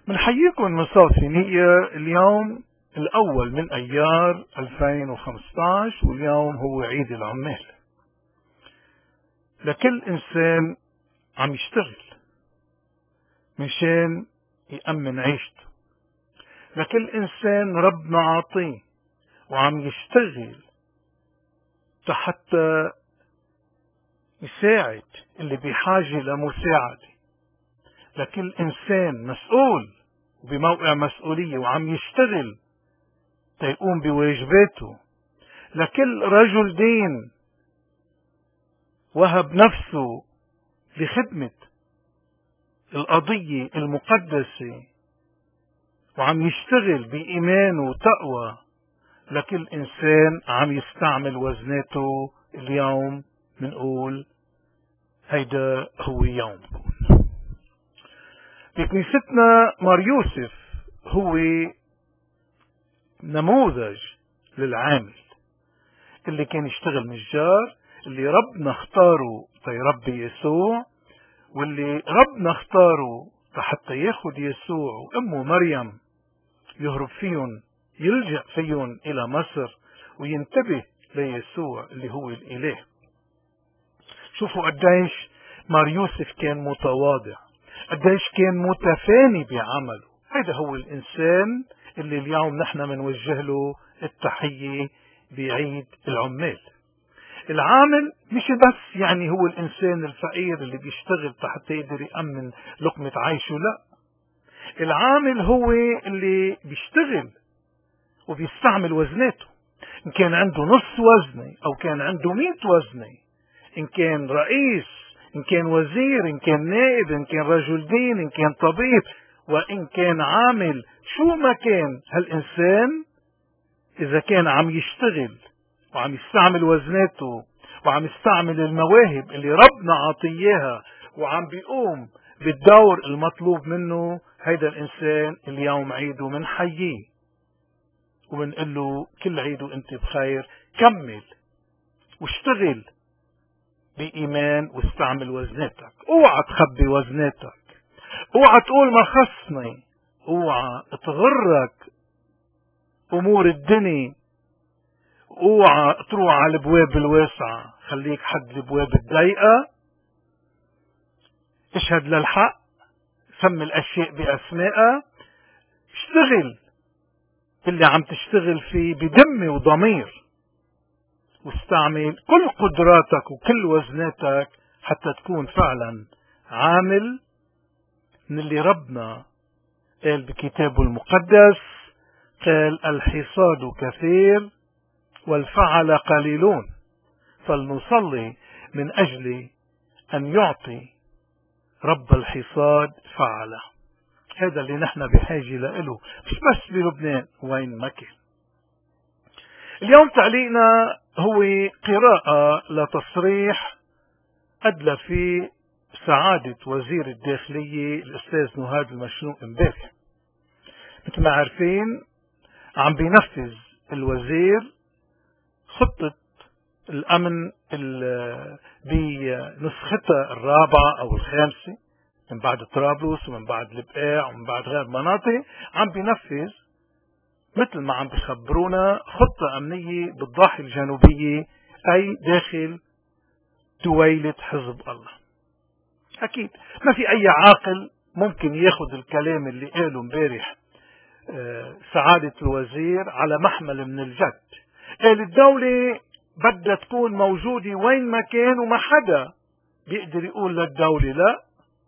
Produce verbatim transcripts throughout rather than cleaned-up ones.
بنحييكم من صوت في نية. اليوم الأول من أيار ألفين وخمسة عشر، واليوم هو عيد العمال. لكل إنسان عم يشتغل مشان يأمن عيشته، لكل إنسان ربنا عاطيه وعم يشتغل حتى يساعد اللي بحاجة لمساعدة. لكل إنسان مسؤول بموقع مسؤولية وعم يشتغل تيقوم بواجباته. لكل رجل دين وهب نفسه لخدمة القضية المقدسة وعم يشتغل بإيمان وتقوى. لكل إنسان عم يستعمل وزناته. اليوم منقول هيدا هو يوم. بكنيستنا مار يوسف هو نموذج للعامل اللي كان يشتغل نجار، اللي ربنا اختاره تيربي يسوع، واللي ربنا اختاره حتى ياخد يسوع وامه مريم يهرب فيهم، يلجأ فيهم الى مصر وينتبه ليسوع اللي هو الاله. شوفوا قديش مار يوسف كان متواضع، قديش كان متفاني بعمله. هذا هو الإنسان اللي اليوم نحن منوجه له التحية بعيد العمال. العامل مش بس يعني هو الإنسان الفقير اللي بيشتغل حتى يقدر يأمن لقمة عيشه، لا، العامل هو اللي بيشتغل وبيستعمل وزناته. إن كان عنده نص وزنة أو كان عنده مئة وزنة، إن كان رئيس، إن كان وزير، إن كان نائب، إن كان رجل دين، إن كان طبيب، وإن كان عامل، شو ما كان هالإنسان إذا كان عم يشتغل وعم يستعمل وزناته وعم يستعمل المواهب اللي ربنا عطيها وعم بيقوم بالدور المطلوب منه، هيدا الإنسان اليوم عيده منحييه ومنقول له كل عيد وانت بخير. كمل واشتغل بإيمان واستعمل وزناتك. اوعى تخبي وزناتك، اوعى تقول ما خصني، اوعى تغرك امور الدنيا، اوعى تروح على الابواب الواسعة، خليك حد الابواب الضيقة. اشهد للحق، سمي الاشياء باسمائها، اشتغل اللي عم تشتغل فيه بدم وضمير، واستعمل كل قدراتك وكل وزناتك حتى تكون فعلا عامل من اللي ربنا قال بكتابه المقدس. قال الحصاد كثير والفعل قليلون، فلنصلي من أجل أن يعطي رب الحصاد فعله. هذا اللي نحن بحاجة له، مش بس بلبنان، وين ما كان. اليوم تعليقنا هو قراءة لتصريح أدلى في سعادة وزير الداخلية الأستاذ نهاد المشنوق امبارح. مثل ما عارفين عم بينفذ الوزير خطة الأمن بنسختها الرابعة أو الخامسة من بعد طرابلس ومن بعد البقاع ومن بعد غير مناطق. عم بينفذ مثل ما عم بخبرونا خطة أمنية بالضاحية الجنوبية، أي داخل دويلة حزب الله. أكيد ما في أي عاقل ممكن ياخد الكلام اللي قاله امبارح سعادة الوزير على محمل من الجد. قال الدولة بدها تكون موجودة وين ما كان وما حدا بيقدر يقول للدولة لا.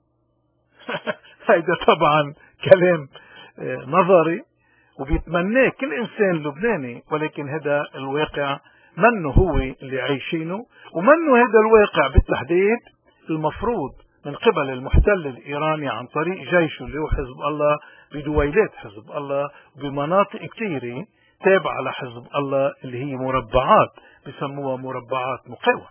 هيدا طبعا كلام نظري وبيتمناه كل إنسان لبناني، ولكن هذا الواقع منه هو اللي عايشينه، ومنه هذا الواقع بالتحديد المفروض من قبل المحتل الإيراني عن طريق جيشه اللي هو حزب الله بدويلات حزب الله بمناطق كثيرة تابعة لحزب الله اللي هي مربعات بسموها مربعات مقاومة.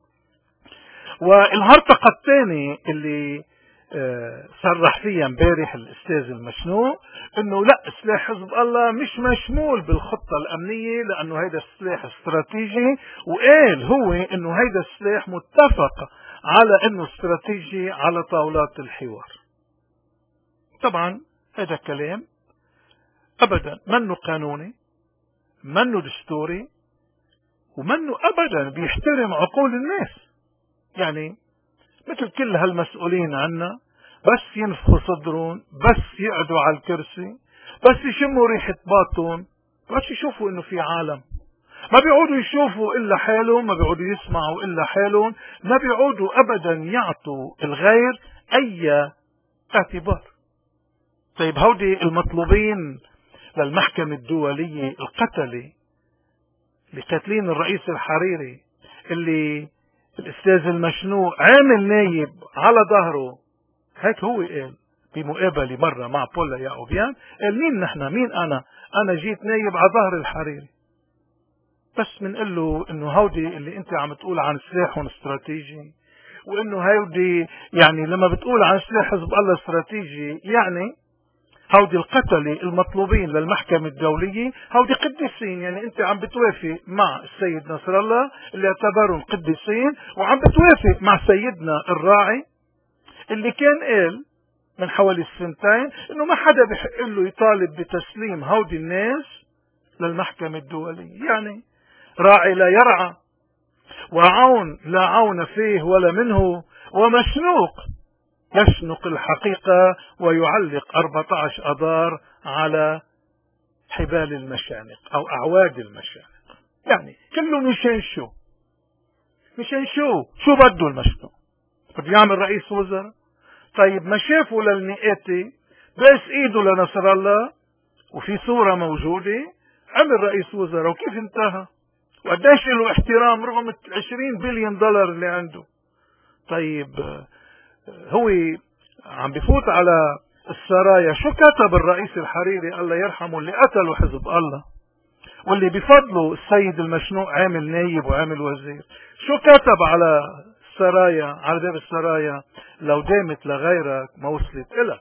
والهرطقة الثانية اللي صرح فيها امبارح الأستاذ المشنوق انه لا، سلاح حزب الله مش مشمول بالخطة الأمنية لأنه هيدا السلاح استراتيجي، وقال هو انه هيدا السلاح متفق على انه استراتيجي على طاولات الحوار. طبعا هذا كلام أبدا منه قانوني، منه دستوري، ومنه أبدا بيحترم عقول الناس. يعني مثل كل هالمسؤولين عنا، بس ينفخوا صدرون، بس يقعدوا على الكرسي، بس يشموا ريحة باطون، بس يشوفوا انه في عالم، ما بيعودوا يشوفوا الا حالهم، ما بيعودوا يسمعوا الا حالهم، ما بيعودوا ابدا يعطوا الغير اي اعتبار. طيب هودي المطلوبين للمحكمة الدولية القتلة اللي قاتلين الرئيس الحريري، اللي الاستاذ المشنوق عامل نايب على ظهره، هيك هو قال بمقابلة مرة مع بولا يعقوبيان، قال مين نحن، مين انا انا جيت نايب على ظهر الحريري. بس منقول له انه هودي اللي انت عم تقول عن سلاحهم استراتيجي، وانه هودي يعني لما بتقول عن سلاح حزب الله استراتيجي، يعني هودي القتلة المطلوبين للمحكمة الدولية هودي قديسين. يعني انت عم بتوافق مع السيد نصر الله اللي اعتبرهم قديسين، وعم بتوافق مع سيدنا الراعي اللي كان قال من حوالي سنتين انه ما حدا بحق له يطالب بتسليم هودي الناس للمحكمة الدولية. يعني راعي لا يرعى، وعون لا عون فيه ولا منه، ومشنوق يشنق الحقيقة ويعلق أربعة عشر أذار على حبال المشانق أو أعواد المشانق. يعني كله مشان شو؟ مشان شو؟ شو بده المشنوق؟ بده يعمل رئيس وزراء؟ طيب ما شافوا للمئاتي بس ايده لنصر الله، وفي صورة موجودة عمل رئيس وزراء، وكيف انتهى؟ وقديش له احترام رغم عشرين بليون دولار اللي عنده. طيب هو عم بفوت على السرايا، شو كتب الرئيس الحريري الله يرحمه اللي قتلوا حزب الله، واللي بفضله السيد المشنوق عامل نايب وعامل وزير؟ شو كتب على السرايا، على باب السرايا؟ لو دامت لغيرك ما وصلت إلك.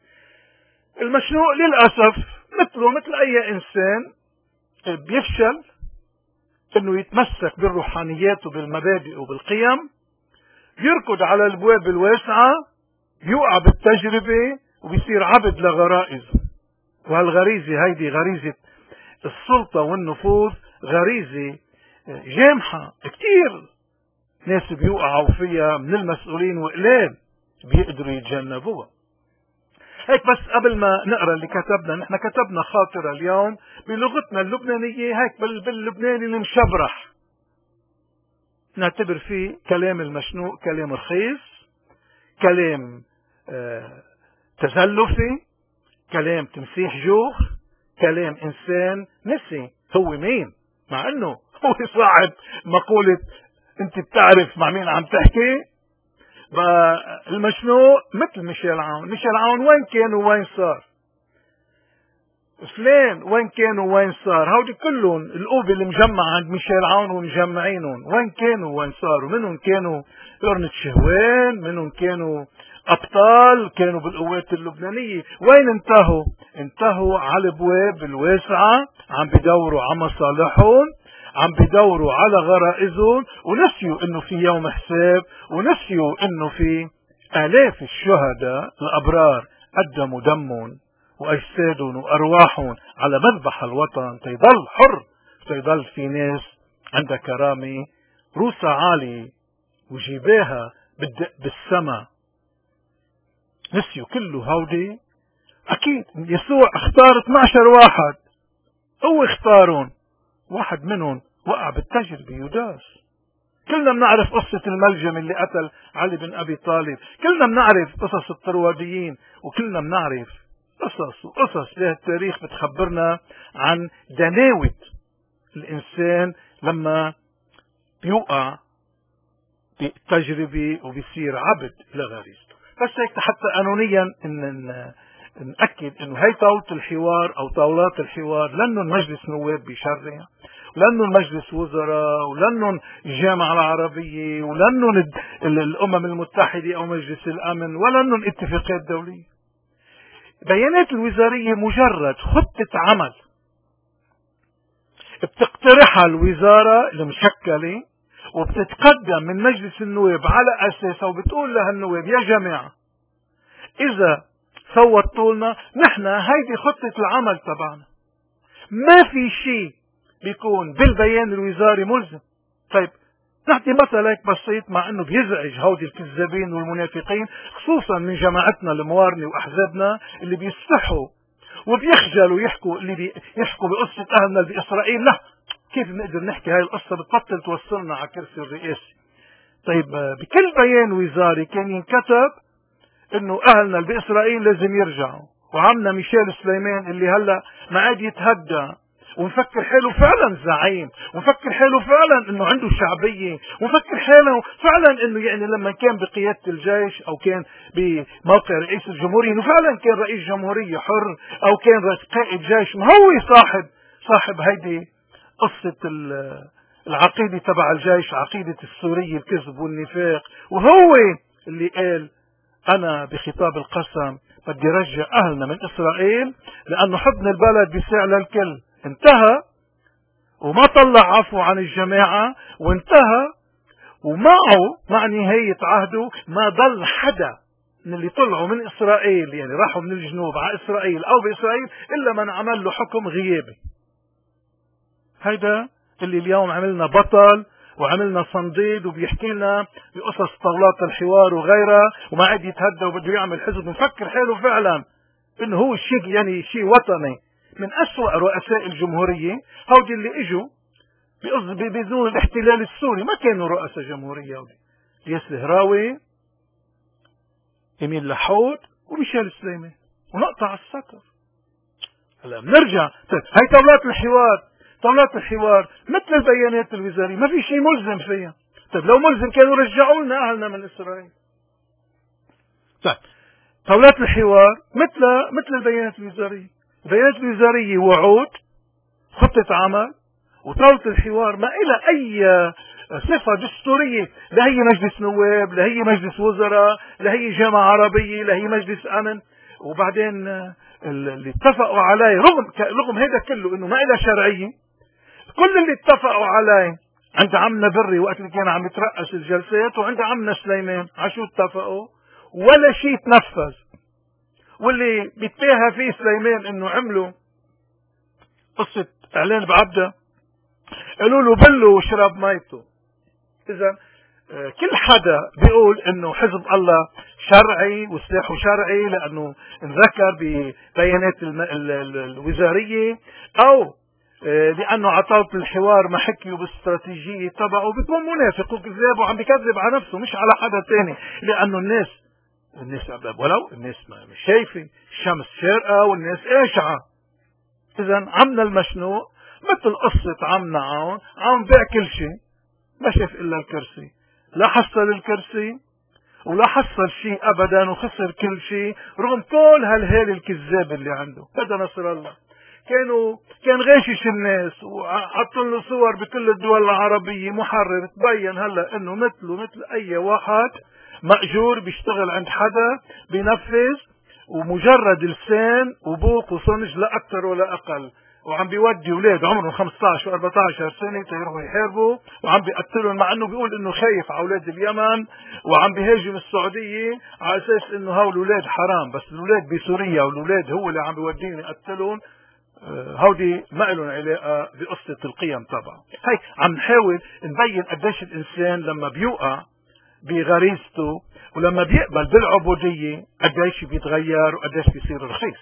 المشنوق للأسف مثله مثل أي إنسان بيفشل انه يتمسك بالروحانيات وبالمبادئ وبالقيم، بيركض على الابواب الواسعة، بيوقع بالتجربة وبيصير عبد لغرائزه. وهالغريزة هيدي غريزة السلطة والنفوذ، غريزة جامحة كتير ناس بيوقعوا فيها من المسؤولين، وقلال بيقدروا يتجنبوها. هيك بس قبل ما نقرأ اللي كتبنا، نحن كتبنا خاطرة اليوم بلغتنا اللبنانية، هيك باللبناني المشبرح، نعتبر فيه كلام المشنوق كلام رخيص، كلام آه تزلفي، كلام تمسيح جوخ، كلام إنسان نسي هو مين، مع انه هو صاحب مقولة انت بتعرف مع مين عم تحكي. المشنوق مثل ميشيل عون، ميشيل عون وين كان وين صار، فلان وين كان وين صار، هودي كلهم القوبة اللي مجمعة عند ميشيل عون ومجمعينهم، وين كانوا وين صاروا؟ منهم كانوا قرنة شهوان، منهم كانوا أبطال، كانوا بالقوات اللبنانية، وين انتهوا؟ انتهوا على الابواب الواسعة، عم بدوروا على مصالحهم، عم بدوروا على غرائزهم، ونسيوا انه في يوم حساب، ونسيوا انه في آلاف الشهداء الأبرار قدموا دمهم وأجسادهم وأرواحهم على مذبح الوطن تيضل حر، تيضل في ناس عندها كرامة، روسها عالي وجيباها بتدق بالسما. نسيوا كله هودي. أكيد يسوع اختار اثني عشر واحد، هو اختارهم، واحد منهم وقع بالتجربة، يوداس. كلنا بنعرف قصة الملجم اللي قتل علي بن أبي طالب، كلنا بنعرف قصص الطرواديين، وكلنا بنعرف قصص وقصص لها التاريخ بتخبرنا عن دناوة الإنسان لما بيوقع بتجربة وبيصير عبد لغريزته. بس هيك حتى قانونيا إن نأكد إنه هي طاولة الحوار أو طاولات الحوار، لأنه مجلس نواب بيشرع، ولأنه مجلس وزراء، ولأنه الجامعة العربية، ولأنه الأمم المتحدة أو مجلس الأمن، ولأنه الاتفاقات الدولية. بيانات الوزارية مجرد خطة عمل بتقترحها الوزارة المشكلة، وبتتقدم من مجلس النواب على أساسها، وبتقول لها النواب يا جماعة إذا صوتوا لنا، نحن هيدي خطة العمل تبعنا. ما في شيء بيكون بالبيان الوزاري ملزم. طيب نعطي مثل هيك بسيط، مع انه بيزعج هودي الكذابين والمنافقين خصوصا من جماعتنا الموارنة واحزابنا اللي بيستحوا وبيخجلوا يحكوا، اللي بيحكوا بقصة اهلنا باسرائيل. لا، كيف بنقدر نحكي هاي القصة بتبطل توصلنا على كرسي الرئاسي؟ طيب بكل بيان وزاري كان ينكتب انه اهلنا باسرائيل لازم يرجعوا، وعمنا ميشيل سليمان اللي هلا ما عاد يتهدى ومفكر حاله فعلا زعيم، ومفكر حاله فعلا انه عنده شعبية، ومفكر حاله فعلا انه يعني لما كان بقيادة الجيش او كان بموقع رئيس الجمهورية انه فعلا كان رئيس جمهورية حر او كان قائد جيش. ما هو صاحب صاحب هيدي قصة العقيدة تبع الجيش، عقيدة السورية الكذب والنفاق، وهو اللي قال انا بخطاب القسم بدي رجع اهلنا من اسرائيل لانه حضن البلد بيساع للكل. انتهى وما طلع عفو عن الجماعة، وانتهى ومعه مع نهاية عهده ما ضل حدا من اللي طلعوا من اسرائيل، يعني راحوا من الجنوب على اسرائيل او باسرائيل، الا من عمل له حكم غيابي. هيدا اللي اليوم عملنا بطل وعملنا صنديد وبيحكي لنا بقصص طاولات الحوار وغيرها، وما عاد يتهدى وبده يعمل حزب، مفكر حاله فعلا انه هو شيء يعني شيء وطني. من أسوأ رؤساء الجمهورية هودي اللي اجوا بدون الاحتلال السوري، ما كانوا رؤساء جمهورية هودي، الياس الهراوي، إمين لحود، وميشيل سليمان، ونقطع على السطر. هلا بنرجع هاي طاولات الحوار. طاولات الحوار مثل البيانات الوزارية ما في شيء ملزم فيها. طيب لو ملزم كانوا رجعوا لنا أهلنا من إسرائيل. طيب طاولات الحوار مثل مثل البيانات الوزارية. البيانات الوزارية وعود، خطة عمل، وطاولة الحوار ما إلى أي صفة دستورية. لا هي مجلس نواب، لا هي مجلس وزراء، لا هي جامعة عربية، لا هي مجلس أمن. وبعدين اللي اتفقوا عليه رغم رغم هذا كله انه ما إلها شرعية، كل اللي اتفقوا عليه عند عمنا بري وقت اللي كان عم يترأس الجلسات، وعند عمنا سليمان عشو اتفقوا ولا شيء تنفذ. واللي بيتباهى فيه سليمان انه عملوا قصة اعلان بعبده، قالوا له بلوا وشرب ميته. اذا كل حدا بيقول انه حزب الله شرعي وسلاحه شرعي لانه انذكر ببيانات الوزارية، او لانه عطاوة الحوار ما حكيوا بالاستراتيجية تبعه، بيكون منافق وكذاب وعم بيكذب على نفسه مش على حدا تاني. لانه الناس الناس ولو الناس مش شايفة، الشمس شارقة والناس قاشعة. اذا عمنا المشنوق مثل قصة عمنا عون، عم باع كل شيء ما شاف الا الكرسي، لا حصل الكرسي ولا حصل شيء ابدا وخسر كل شيء رغم كل هالهال الكذاب اللي عنده. هذا نصر الله كانوا كان غاشش الناس وحطوا له صور بكل الدول العربية محرر، تبين هلا انه مثله مثل اي واحد مأجور بيشتغل عند حدا بينفذ، ومجرد لسان وبوق وصنج لا اكثر ولا اقل، وعم بيودي اولاد عمرهم خمسة عشر وأربعة عشر سنه تيروحوا يحاربوا، وعم بيقتلهم مع انه بيقول انه خايف على اولاد اليمن، وعم بيهاجم السعوديه على اساس انه هول الاولاد حرام، بس الاولاد بسوريا والاولاد هو اللي عم بيوديهم يقتلهم. هودي ما لهم علاقه بقصه القيم تبعه. هي عم نحاول نبين قديش الانسان لما بيوقع بغريزته ولما بيقبل بالعبوديه قديش بيتغير وقديش بيصير رخيص.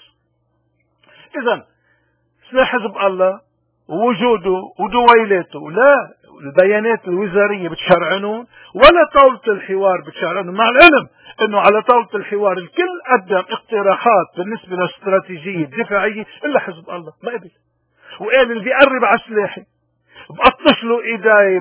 اذا سلاح حزب الله ووجوده ودويلاته لا البيانات الوزارية بتشرعنون ولا طاولة الحوار بتشرعنون، مع العلم انه على طاولة الحوار الكل قدم اقتراحات بالنسبة للاستراتيجية الدفاعية الا حزب الله ما قبل، وقال اللي بيقرب على سلاحي بقطش له ايداي،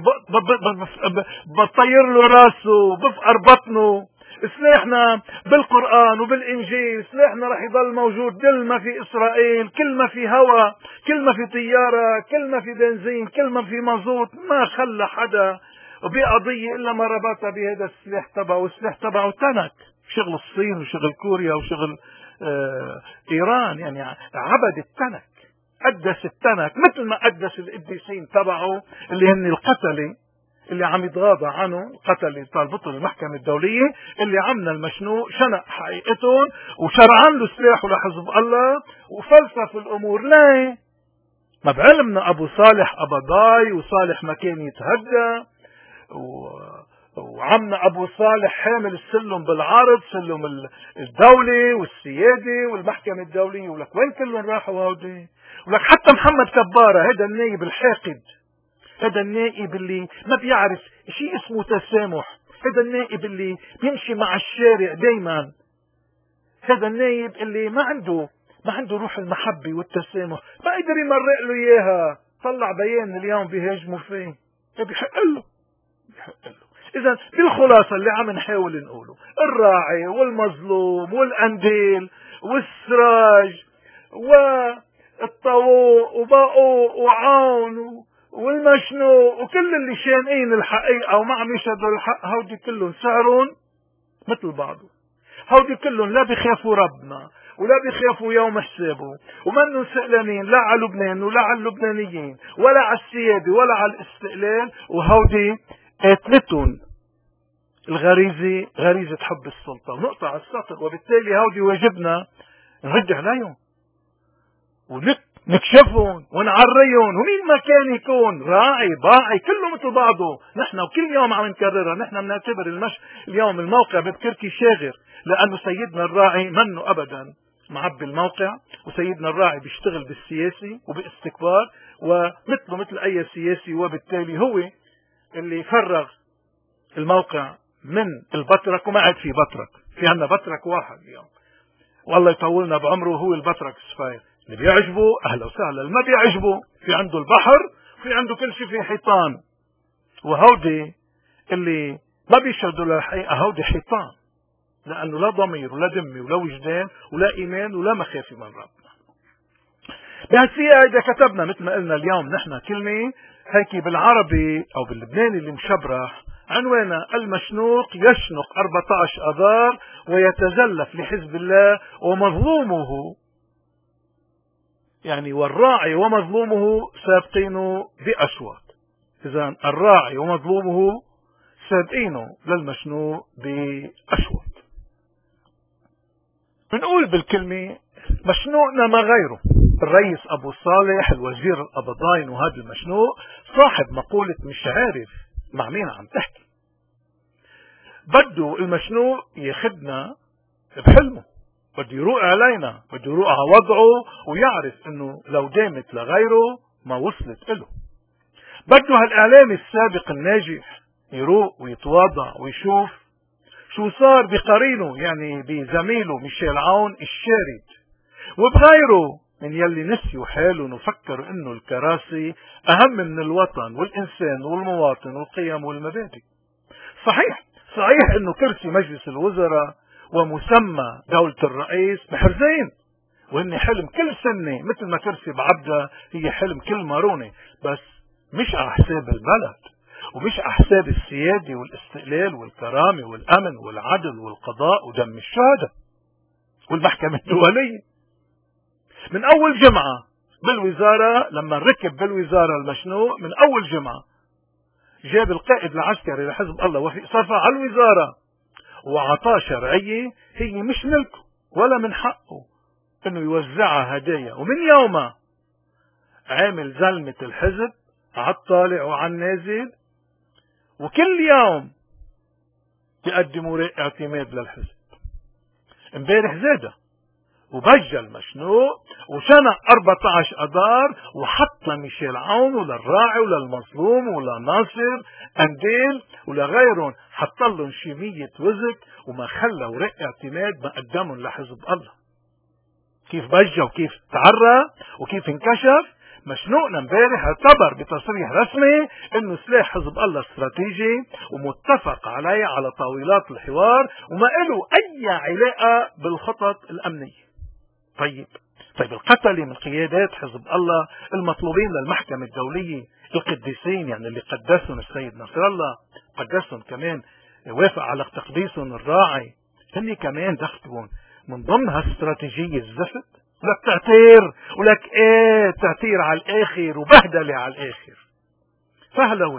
بطير له راسه، بفقر بطنه. سلاحنا بالقرآن وبالإنجيل، سلاحنا رح يضل موجود كل ما في إسرائيل، كل ما في هوا، كل ما في طيارة، كل ما في بنزين، كل ما في مازوت. ما خلى حدا بقضية إلا ما ربطها بهذا السلاح تبعه، والسلاح تبعه تنك شغل الصين وشغل كوريا وشغل آه إيران، يعني عبد التنك، قدس التنك مثل ما قدس القديسين تبعه اللي هن القتلة اللي عم يتغاضى عنه القتل اللي طالبته المحكمة الدولية، اللي عمنا المشنوق شنق حقيقتهم وشرعان له سلاحه لحزب الله وفلسف الأمور. ليه؟ ما بعلمنا أبو صالح قبضاي وصالح ما كان يتهدى، و... وعمنا أبو صالح حامل السلم بالعرض، سلم الدولة والسيادة والمحكمة الدولية. ولك وين كلهم راحوا هودي؟ ولك حتى محمد كبارة هذا النايب الحاقد، هذا النائب اللي ما بيعرف شيء اسمه تسامح، هذا النائب اللي بيمشي مع الشارع دايما، هذا النائب اللي ما عنده ما عنده روح المحبة والتسامح، ما قدر يمرق له اياها، طلع بيان اليوم بيهاجموا فيه. بيحق له بيحق له. اذا بالخلاصة اللي عم نحاول نقوله، الراعي والمظلوم والقنديل والسراج والطاووق وباقوق وعون والمشنوق وكل اللي شانقين الحقيقة وما عم يشهدوا الحق، هودي كلهم سعرهم مثل بعضه. هودي كلهم لا بيخافوا ربنا ولا بيخافوا يوم حسابه، ومنهم سئلانين لا على لبنان ولا على اللبنانيين ولا على السيادة ولا على الاستقلال. وهودي قاتلتهم الغريزة، غريزة حب السلطة، ونقطع السطر. وبالتالي هودي واجبنا نرد عليهم ونكشفهم ونعريهم، ومين ما كان يكون راعي باعي كله مثل بعضه. نحن وكل يوم عم نكررها، نحن بنعتبر المش اليوم الموقع بتكركي شاغر، لأنه سيدنا الراعي منه أبدا معبي الموقع، وسيدنا الراعي بيشتغل بالسياسي وباستكبار ومثله مثل أي سياسي. وبالتالي هو اللي فرغ الموقع من البطرك، وما عاد في بطرك، في عنا بطرك واحد اليوم والله يطولنا بعمره، هو البطرك السفاير. اللي بيعجبه أهلا وسهلا، اللي ما بيعجبه في عنده البحر في عنده كل شيء في حيطان. وهودي اللي ما بيشهدوا للحقيقة هودي حيطان، لأنه لا ضمير ولا دمي ولا وجدان ولا إيمان ولا مخافة من ربنا. بهالسياق إذا كتبنا مثل ما قلنا اليوم نحن كلمة هيك بالعربي أو باللبناني اللي مشبرح، عنوانا المشنوق يشنق أربعة عشر أذار ويتزلف لحزب الله ومظلومه، يعني والراعي ومظلومه سابقينه بأشواط. إذن الراعي ومظلومه سابقينه للمشنوق بأشواط. بنقول بالكلمة مشنوقنا ما غيره الرئيس أبو صالح الوزير القبضاين، وهذا المشنوق صاحب مقولة مش عارف مع مين عم تحكي. بده المشنوق ياخدنا بحلمه، بده يروق علينا، بده يروق على وضعه ويعرف انه لو دامت لغيره ما وصلت له. بده هالاعلام السابق الناجح يروق ويتواضع ويشوف شو صار بقرينه، يعني بزميله ميشيل عون الشارد، وبغيره من يلي نسيوا حالهم وفكروا انه الكراسي اهم من الوطن والانسان والمواطن والقيم والمبادئ. صحيح صحيح انه كرسي مجلس الوزراء ومسمى دولة الرئيس بحرزين، وهن حلم كل سنة مثل ما كرسي بعبدة هي حلم كل مارونة، بس مش على حساب البلد ومش على حساب السيادة والاستقلال والكرامة والأمن والعدل والقضاء ودم الشهداء والمحكمة الدولية. من أول جمعة بالوزارة، لما ركب بالوزارة المشنوق من أول جمعة جاب القائد العسكري لحزب الله وفيق صفا على الوزارة وعطاه شرعية هي مش ملكه ولا من حقه انه يوزعها هدايا. ومن يومها عامل زلمة الحزب على الطالع وعلى النازل، وكل يوم يقدموا رق اعتماد للحزب. امبارح زاده وبجى المشنوق وشنق أربعة عشر أذار وحط لميشيل عون وللراعي وللمظلوم ولناصر قنديل ولغيرهم، حط لهم شي مية وزك وما خلى ورق اعتماد ما قدمهم لحزب الله. كيف بجى وكيف تعرى وكيف انكشف. مشنوقنا امبارح اعتبر بتصريح رسمي انه سلاح حزب الله استراتيجي ومتفق عليه على طاولات الحوار وما له اي علاقة بالخطط الامنية. طيب طيب القتلة من قيادات حزب الله المطلوبين للمحكمة الدولية القديسين، يعني اللي قدسهم السيد نصر الله، قدسهم كمان وافق على تقديسهم الراعي، هني كمان دخلون من ضمن هالاستراتيجية الزفت. ولك تعتير ولك ايه تعتير على الاخر وبهدلة على الاخر، فهلوة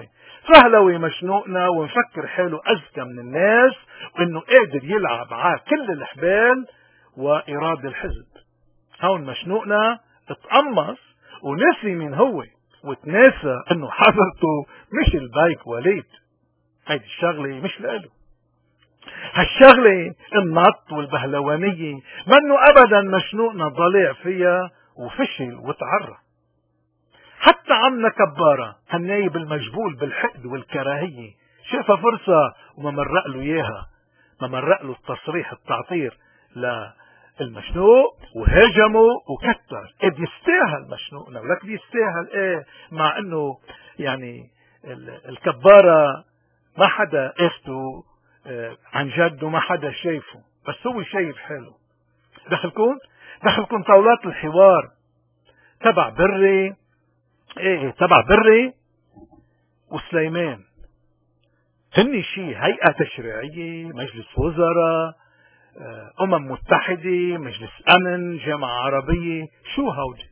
فهلوي مشنوقنا ونفكر حاله أذكى من الناس وإنه قادر يلعب على كل الحبال وإرادة الحزب. هون مشنوقنا اتقمص ونسي من هو وتناسى إنه حضرته مش البيك وليد. هيدي الشغلة مش لإله. هالشغلة النط والبهلوانية منه أبدا مشنوقنا ضلع فيها وفشل وتعرى. حتى عمنا كبارة هالنايب المجبول بالحقد والكراهية شافها فرصة وما مرق له إياها، ما مرق له التصريح التعطير للمشنوق وهاجمه وكتر. إذ يستاهل مشنوقنا ولك يستاهل إيه، مع إنه يعني الكبارة ما حدا اخته عن جد وما حدا شايفه، بس هو شايف حاله. دخلكم دخلكم طاولات الحوار تبع بري، ايه تبع بري وسليمان، هن شي هيئة تشريعية، مجلس وزراء، أمم متحدة، مجلس أمن، جامعة عربية، شو هودي؟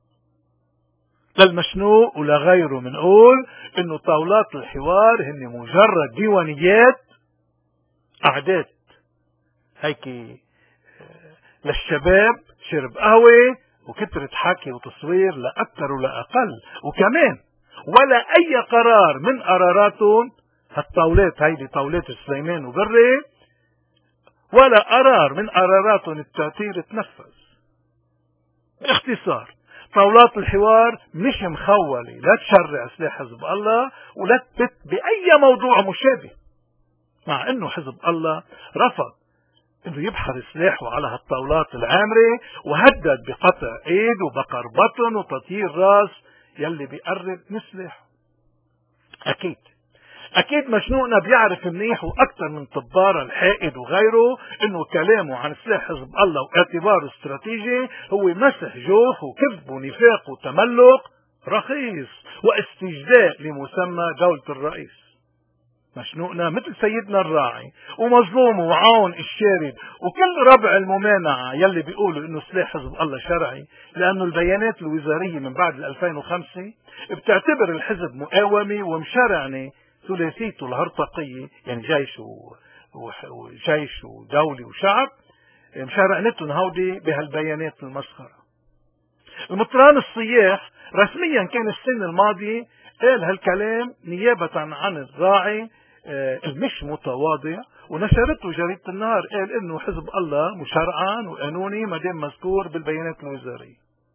للمشنوق ولغيره منقول إنه طاولات الحوار هن مجرد ديوانيات، أعداد هيك للشباب، شرب قهوة وكترة حكي وتصوير لا أكثر ولا أقل. وكمان ولا أي قرار من قراراتهم هالطاولات هيدي طاولات سليمان وبري، ولا قرار من قراراتهم التأثير تنفذ. باختصار طاولات الحوار مش مخولة لا تشرع سلاح حزب الله ولا تبت بأي موضوع مشابه، مع انه حزب الله رفض انه يبحر سلاحه على هالطاولات العامرة وهدد بقطع ايد وبقر بطن وتطهير راس يلي بيقرب من سلاحه. اكيد اكيد مشنوقنا بيعرف منيح واكثر من طبارة الحائد وغيره انه كلامه عن سلاح حزب الله واعتباره استراتيجي هو مسح جوف وكذب ونفاق وتملق رخيص واستجداء لمسمى دولة الرئيس. مشنوقنا مثل سيدنا الراعي ومظلوم وعون الشارد وكل ربع الممانعة يلي بيقولوا انه سلاح حزب الله شرعي، لانه البيانات الوزارية من بعد ألفين وخمسة بتعتبر الحزب مقاومة ومشرعني ثلاثيته الهرطقية، يعني جيش وجيش ودولة وشعب، مشرعنتهم هودي بهالبيانات المسخرة. المطران الصياح رسميا كان السنة الماضية قال هالكلام نيابة عن الراعي المش متواضع، ونشرته جريدة النهار قال انه حزب الله مشرعا وقانوني ما دام مذكور بالبيانات الوزارية.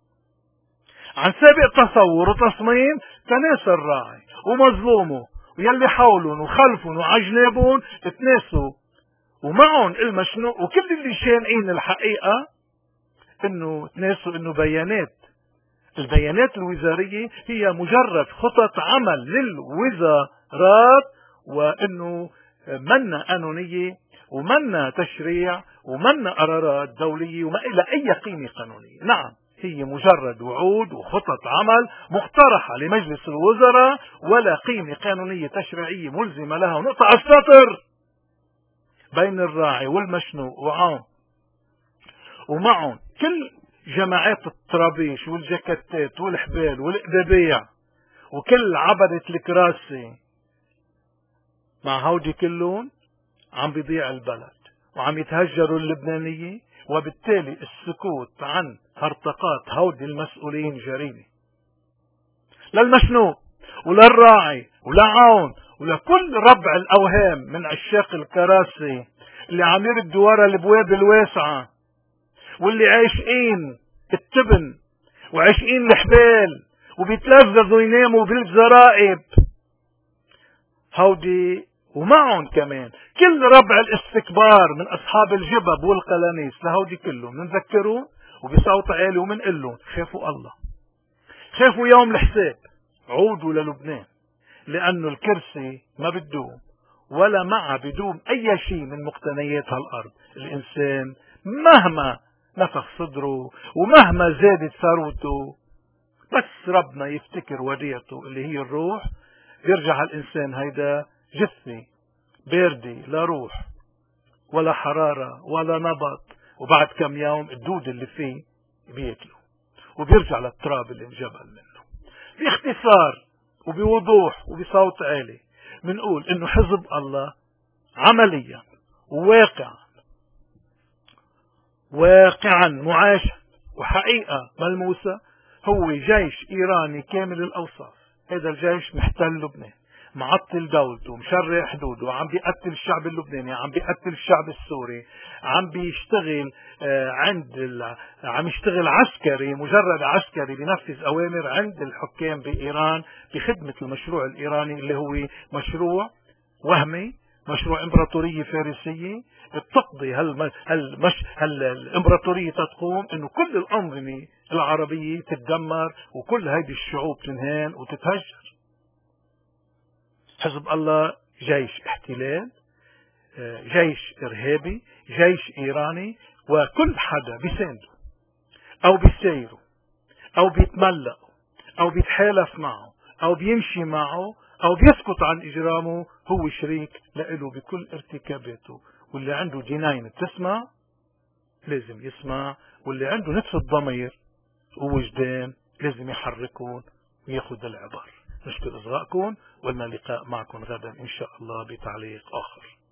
عن سابق تصور وتصميم تناسى الراعي ومظلومه ويلي حولهم وخلفهم وعجنابهم تناسوا ومعهم المشنوق وكل اللي شانقين الحقيقة انه تناسوا انه بيانات البيانات الوزارية هي مجرد خطط عمل للوزارات، وانه منا قانونية ومنا تشريع ومنا قرارات دولية وما إلى أي قيمة قانونية. نعم هي مجرد وعود وخطط عمل مقترحة لمجلس الوزراء ولا قيمة قانونية تشريعية ملزمة لها. ونقطع السطر بين الراعي والمشنوق وعون ومعهم كل جماعات الطرابيش والجاكتات والحبال والقبابيع وكل عبدة الكراسي، مع هودي كلهم عم بيضيع البلد وعم يتهجروا اللبنانية، وبالتالي السكوت عن هرطقات هودي المسؤولين جريمة. للمشنوق وللراعي ولعون ولكل ربع الأوهام من عشاق الكراسي اللي عم يردوا ورا البواب الواسعة واللي عاشقين التبن وعاشقين الحبال وبيتلذذوا يناموا بالزرائب هودي، ومعهم كمان كل ربع الاستكبار من أصحاب الجبب والقلانيس لهودي كلهم منذكرون وبصوت عالي ومنقلهم خافوا الله، خافوا يوم الحساب، عودوا للبنان، لأنه الكرسي ما بدوم ولا معه بدوم أي شيء من مقتنيات هالأرض. الإنسان مهما نفخ صدره ومهما زادت ثروته، بس ربنا يفتكر وديعته اللي هي الروح، بيرجع الإنسان هيدا جثة باردة لا روح ولا حرارة ولا نبض، وبعد كم يوم الدود اللي فيه بياكله وبيرجع للتراب اللي انجبل منه. باختصار وبوضوح وبصوت عالي، بنقول انه حزب الله عمليا واقعا واقعا معاشا وحقيقة ملموسة هو جيش إيراني كامل الأوصاف. هذا الجيش محتل لبنان، معطل دولته، مشرع حدوده، عم بيقتل الشعب اللبناني، عم بيقتل الشعب السوري، عم بيشتغل آه عند ال... عم يشتغل عسكري، مجرد عسكري بينفذ أوامر عند الحكام بإيران بخدمة المشروع الإيراني اللي هو مشروع وهمي، مشروع امبراطورية فارسية بتقضي هالمش... هالمش... هالامبراطورية تقوم انه كل الانظمة العربية تتدمر وكل هذه الشعوب تنهان وتتهجر. حزب الله جيش احتلال، جيش ارهابي، جيش ايراني، وكل حدا بيسانده او بيسايره او بيتملقه او بيتحالف معه او بيمشي معه او بيسكت عن اجرامه هو شريك له بكل ارتكاباته. واللي عنده جناين بتسمع لازم يسمع، واللي عنده نفس الضمير ووجدان لازم يحركون وياخذ العبر. نشكر إصغائكم، ولنا لقاء معكم غدا إن شاء الله بتعليق آخر.